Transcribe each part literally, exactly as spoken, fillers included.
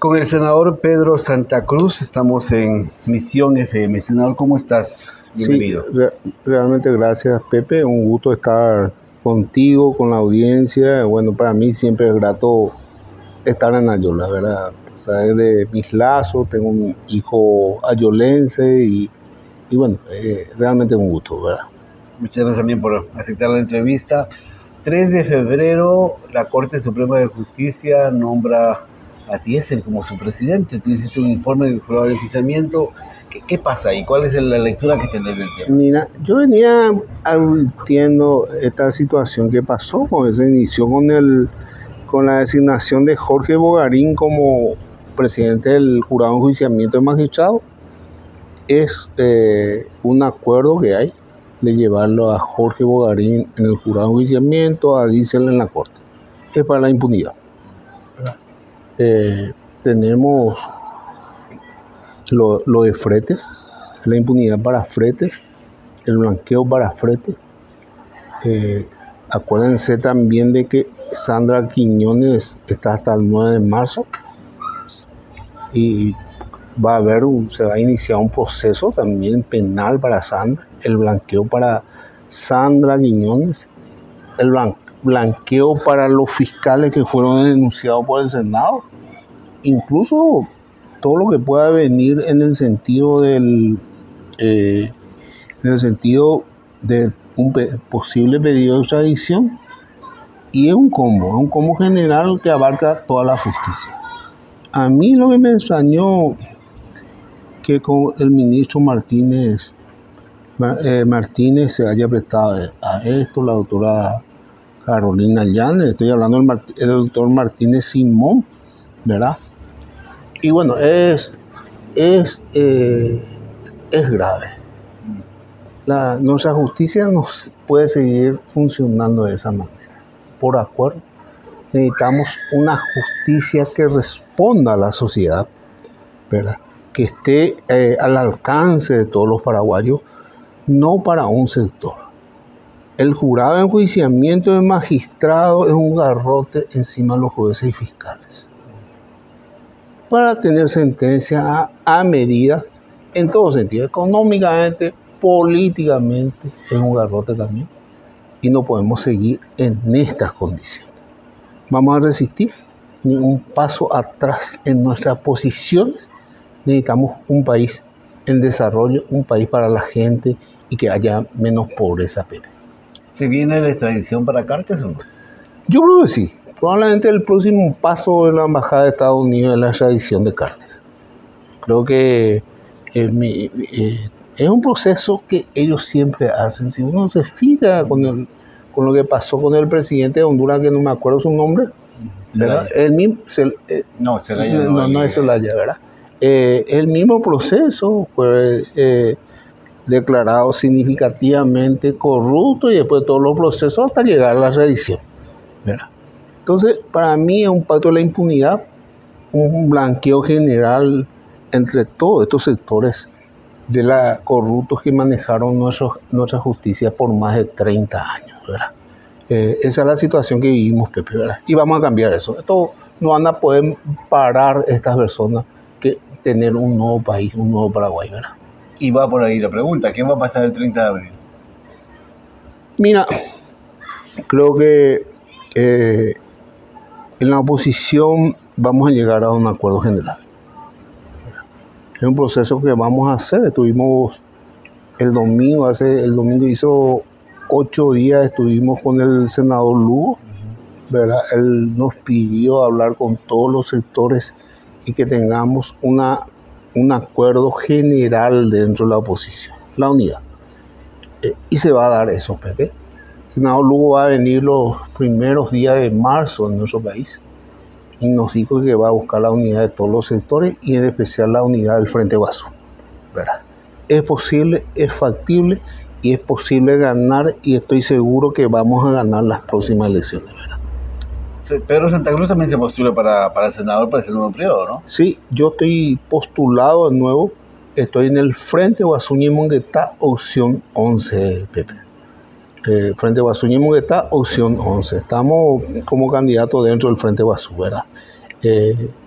Con el senador Pedro Santa Cruz estamos en Misión F M. Senador, ¿cómo estás? Bienvenido. Sí, re realmente gracias, Pepe. Un gusto estar contigo, con la audiencia. Bueno, para mí siempre es grato estar en Ayola, ¿verdad? Sabes de mis lazos, tengo un hijo ayolense y, y bueno, eh, realmente un gusto, ¿verdad? Muchas gracias también por aceptar la entrevista. tres de febrero, la Corte Suprema de Justicia nombra a Tiesel como su presidente. Tú hiciste un informe de jurado de oficiamiento. ¿Qué, ¿Qué pasa ahí? ¿Cuál es la lectura que tenés del tema? Mira, yo venía advirtiendo esta situación que pasó, cuando se inició con, el, con la designación de Jorge Bogarín como presidente del jurado de enjuiciamiento de magistrados. Es eh, un acuerdo que hay de llevarlo a Jorge Bogarín en el jurado de enjuiciamiento, a Diesel en la corte. Es para la impunidad. Eh, tenemos lo, lo de fretes, la impunidad para fretes, el blanqueo para fretes. Eh, acuérdense también de que Sandra Quiñones está hasta el nueve de marzo y va a haber, un, se va a iniciar un proceso también penal para Sandra, el blanqueo para Sandra Quiñones, el blanqueo. blanqueo para los fiscales que fueron denunciados por el Senado, incluso todo lo que pueda venir en el sentido del eh, en el sentido de un pe posible pedido de extradición, y es un combo, es un combo general que abarca toda la justicia. A mí lo que me extrañó que con el ministro Martínez eh, Martínez se haya prestado a esto, la doctora Carolina Llanes, estoy hablando del, del doctor Martínez Simón, ¿verdad? Y bueno, es, es, eh, es grave. La, nuestra justicia no puede seguir funcionando de esa manera. Por acuerdo, necesitamos una justicia que responda a la sociedad, ¿verdad? Que esté eh, al alcance de todos los paraguayos, no para un sector. El jurado de enjuiciamiento de magistrados es un garrote encima de los jueces y fiscales para tener sentencia a, a medidas en todo sentido, económicamente, políticamente, es un garrote también, y no podemos seguir en estas condiciones. Vamos a resistir, ni un paso atrás en nuestra posición. Necesitamos un país en desarrollo, un país para la gente y que haya menos pobreza, Pepe. ¿Se viene la extradición para Cartes o no? Yo creo que sí. Probablemente el próximo paso de la Embajada de Estados Unidos es la extradición de Cartes. Creo que eh, mi, eh, es un proceso que ellos siempre hacen. Si uno se fija con, el, con lo que pasó con el presidente de Honduras, que no me acuerdo su nombre, ¿verdad? El mismo, se, eh, no, Zelaya no, no, no es Zelaya, ¿verdad? Eh, el mismo proceso fue eh, declarado significativamente corrupto y después todos los procesos hasta llegar a la reedición, ¿verdad? Entonces, para mí es un pacto de la impunidad, un blanqueo general entre todos estos sectores de la corruptos que manejaron nuestro, nuestra justicia por más de treinta años, ¿verdad? Eh, esa es la situación que vivimos, Pepe, ¿verdad? Y vamos a cambiar eso. Esto no van a poder parar estas personas que tener un nuevo país, un nuevo Paraguay, ¿verdad? Y va por ahí la pregunta, ¿qué va a pasar el treinta de abril? Mira, creo que eh, en la oposición vamos a llegar a un acuerdo general. Es un proceso que vamos a hacer. Estuvimos el domingo, hace el domingo hizo ocho días, estuvimos con el senador Lugo, ¿verdad? Él nos pidió hablar con todos los sectores y que tengamos una, un acuerdo general dentro de la oposición, la unidad. Eh, y se va a dar eso, Pepe. El senador Lugo va a venir los primeros días de marzo en nuestro país y nos dijo que va a buscar la unidad de todos los sectores y en especial la unidad del Frente Guasú, ¿verdad? Es posible, es factible y es posible ganar, y estoy seguro que vamos a ganar las próximas elecciones, ¿verdad? Pedro Santa Cruz también se postula para, para senador para el segundo periodo, ¿no? Sí, yo estoy postulado de nuevo, estoy en el Frente Guasuña y Monguetá, opción once, Pepe. Eh, Frente Guasuña y Monguetá, opción once. Estamos como candidatos dentro del Frente Guasú, ¿verdad? Eh,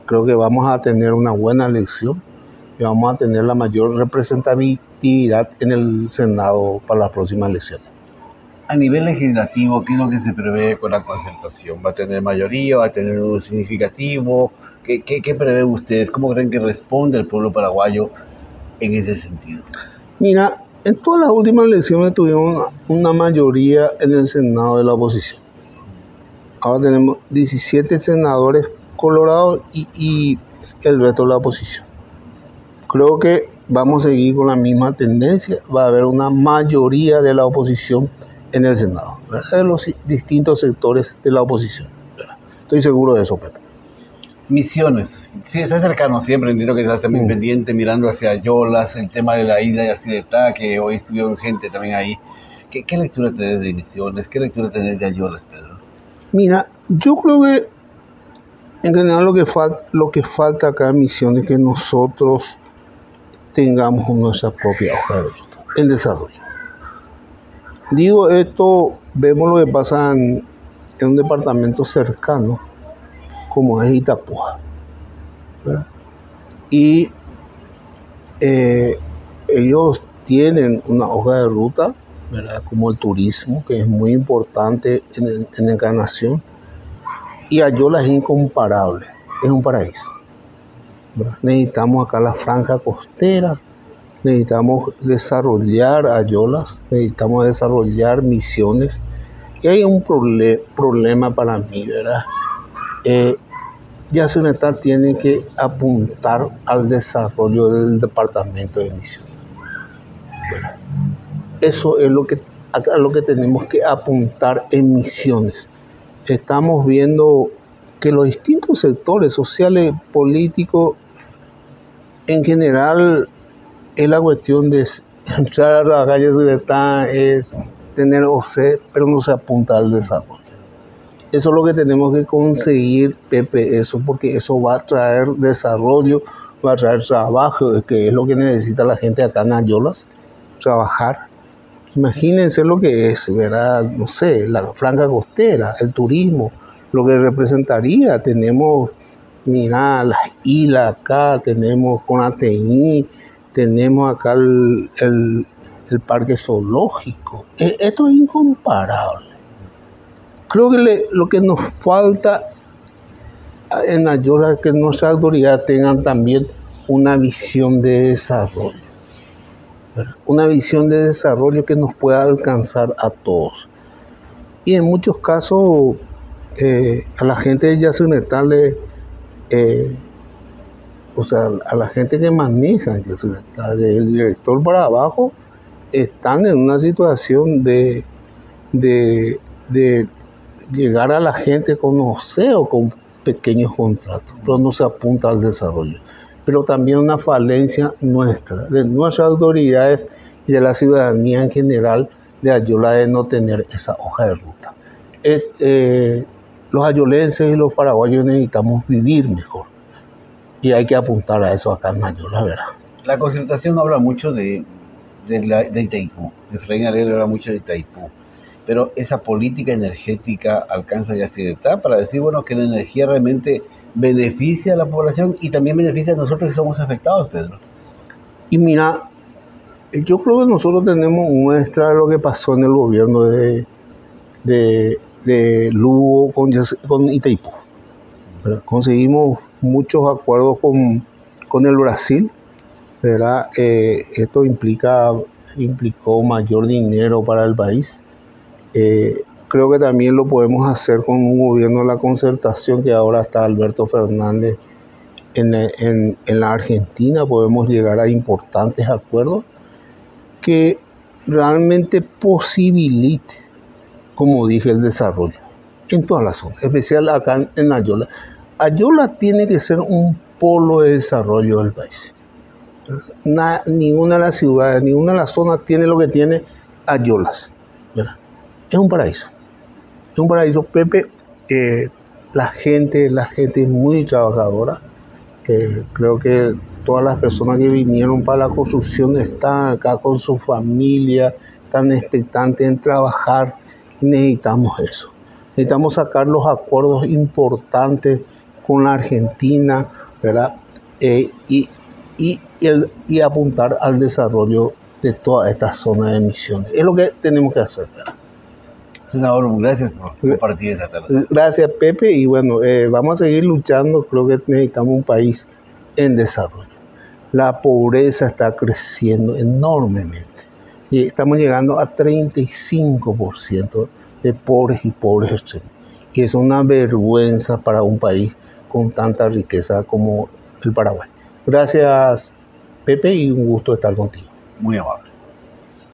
creo que vamos a tener una buena elección y vamos a tener la mayor representatividad en el Senado para las próximas elecciones. A nivel legislativo, ¿qué es lo que se prevé con la concertación? ¿Va a tener mayoría? ¿Va a tener un significativo? ¿Qué, qué, qué prevé ustedes? ¿Cómo creen que responde el pueblo paraguayo en ese sentido? Mira, en todas las últimas elecciones tuvimos una, una mayoría en el Senado de la oposición. Ahora tenemos diecisiete senadores colorados y, y el resto de la oposición. Creo que vamos a seguir con la misma tendencia. Va a haber una mayoría de la oposición en el Senado, ¿verdad? De los distintos sectores de la oposición, ¿verdad? Estoy seguro de eso, Pepe. Misiones. Sí, está cercano siempre, entiendo que está muy mm. pendiente, mirando hacia Yolas, el tema de la isla de Yacyretá, que hoy estuvieron gente también ahí. ¿Qué, qué lectura tenés de Misiones? ¿Qué lectura tenés de Ayolas, Pedro? Mira, yo creo que en general lo que, fal- lo que falta acá en Misiones es que nosotros tengamos nuestra propia hoja de ruta en desarrollo. Digo esto, vemos lo que pasa en, en un departamento cercano como es Itapúa, ¿verdad? Y eh, ellos tienen una hoja de ruta, ¿verdad? Como el turismo, que es muy importante en, el, en Encarnación, y Ayolas es incomparable, es un paraíso, ¿verdad? Necesitamos acá la franja costera, necesitamos desarrollar Ayolas, necesitamos desarrollar Misiones, y hay un proble- problema para mí, ¿verdad? Eh, Yacyretá tiene que apuntar al desarrollo del departamento de Misiones. Bueno, eso es lo que, a lo que tenemos que apuntar en Misiones. Estamos viendo que los distintos sectores sociales, políticos, en general, es la cuestión de entrar a la calle Yacyretá, es tener O C, pero no se apunta al desarrollo. Eso es lo que tenemos que conseguir, Pepe, eso, porque eso va a traer desarrollo, va a traer trabajo, que es lo que necesita la gente acá en Ayolas, trabajar. Imagínense lo que es, ¿verdad? No sé, la franja costera, el turismo, lo que representaría. Tenemos, mira, las islas acá, tenemos Conateí, tenemos acá el, el, el parque zoológico. Esto es incomparable. Creo que le, lo que nos falta en Ayolas es que nuestras autoridades tengan también una visión de desarrollo, ¿verdad? Una visión de desarrollo que nos pueda alcanzar a todos. Y en muchos casos eh, a la gente de Yacyretá, eh, o sea, a la gente que maneja Yacyretá, del director para abajo, están en una situación de, de, de llegar a la gente con O C o con pequeños contratos, pero no se apunta al desarrollo. Pero también una falencia nuestra, de nuestras autoridades y de la ciudadanía en general de Ayolas, de no tener esa hoja de ruta. Eh, eh, los ayolenses y los paraguayos necesitamos vivir mejor y hay que apuntar a eso acá en Ayolas, ¿verdad? La concertación habla mucho de, de, la, de Itaipú, Efraín Alegre habla mucho de Itaipú. Pero esa política energética alcanza Yacyretá para decir, bueno, que la energía realmente beneficia a la población y también beneficia a nosotros que somos afectados, Pedro. Y mira, yo creo que nosotros tenemos muestra de lo que pasó en el gobierno de, de, de Lugo con, con Itaipú, ¿verdad? Conseguimos muchos acuerdos con, con el Brasil, ¿verdad? Eh, esto implica, implicó mayor dinero para el país. Eh, creo que también lo podemos hacer con un gobierno de la concertación, que ahora está Alberto Fernández en, en, en la Argentina. Podemos llegar a importantes acuerdos que realmente posibilite, como dije, el desarrollo en todas las zonas, especial acá en Ayolas. Ayolas tiene que ser un polo de desarrollo del país. Na, ninguna de las ciudades, ninguna de las zonas tiene lo que tiene Ayolas, ¿verdad? Es un paraíso, es un paraíso, Pepe. Eh, la gente, la gente es muy trabajadora. Eh, creo que todas las personas que vinieron para la construcción están acá con su familia, están expectantes en trabajar y necesitamos eso. Necesitamos sacar los acuerdos importantes con la Argentina, ¿verdad? Eh, y, y, y, el, y apuntar al desarrollo de toda esta zona de emisiones. Es lo que tenemos que hacer, ¿verdad? Senador, gracias por compartir esta tarde. Gracias, Pepe, y bueno, eh, vamos a seguir luchando. Creo que necesitamos un país en desarrollo. La pobreza está creciendo enormemente y estamos llegando a treinta y cinco por ciento de pobres y pobres extremos. Y es una vergüenza para un país con tanta riqueza como el Paraguay. Gracias, Pepe, y un gusto estar contigo. Muy amable.